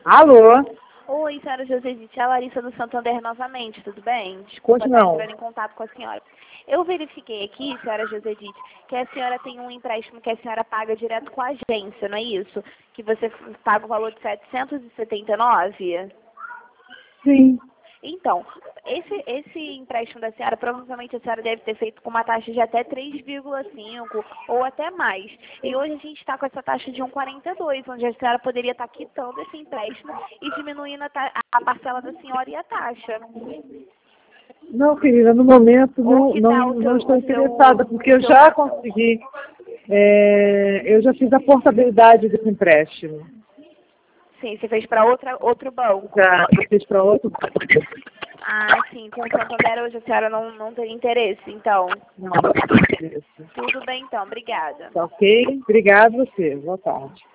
Alô? Oi, senhora Josedite, é a Larissa do Santander novamente, tudo bem? Pois Desculpa estar não. entrando em contato com a senhora. Eu verifiquei aqui, senhora Josedite, que a senhora tem um empréstimo que a senhora paga direto com a agência, não é isso? Que você paga o valor de 779? Sim. Então, esse empréstimo da senhora, provavelmente a senhora deve ter feito com uma taxa de até 3,5 ou até mais. E hoje a gente está com essa taxa de 1,42, onde a senhora poderia estar quitando esse empréstimo e diminuindo a parcela da senhora e a taxa. Não, querida, no momento Ou quitar não estou interessada, porque eu já consegui, eu já fiz a portabilidade desse empréstimo. Sim, você fez para outro banco. Já fiz para outro. Ah, sim, com o Santander hoje a senhora não tem interesse, então. Não tenho interesse. Tudo bem então, obrigada. Tá ok? Obrigado a você. Boa tarde.